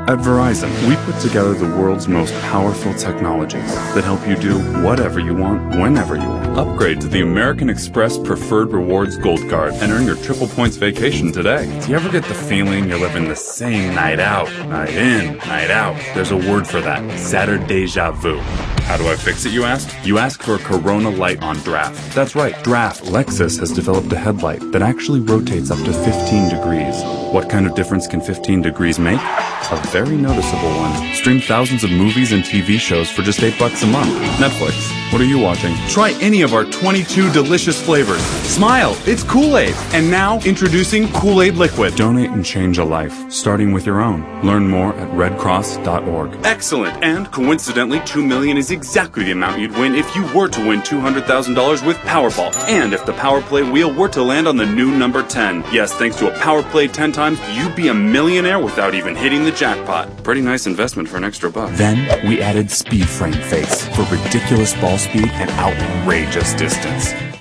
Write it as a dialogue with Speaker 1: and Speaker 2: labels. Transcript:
Speaker 1: At Verizon, we put together the world's most powerful technologies that help you do whatever you want, whenever you want. Upgrade to the American Express Preferred Rewards Gold Card and earn your triple points vacation today. Do you ever get the feeling you're living the same night out, night in, night out? There's a word for that. Saturdeja vu. How do I fix it, you ask? You ask for a Corona light on draft. That's right, draft. Lexus has developed a headlight that actually rotates up to 15 degrees. What kind of difference can 15 degrees make? A very noticeable one. Stream thousands of movies and TV shows for just $8 a month. Netflix. What are you watching? Try any of our 22 delicious flavors. Smile, it's Kool-Aid. And now, introducing Kool-Aid Liquid. Donate and change a life, starting with your own. Learn more at redcross.org. Excellent. And coincidentally, $2 million is exactly the amount you'd win if you were to win $200,000 with Powerball. And if the Power Play wheel were to land on the new number 10. Yes, thanks to a Power Play 10 times, you'd be a millionaire without even hitting the jackpot. Pretty nice investment for an extra buck. Then we added Speed Frame Face for ridiculous ball speed and outrageous distance.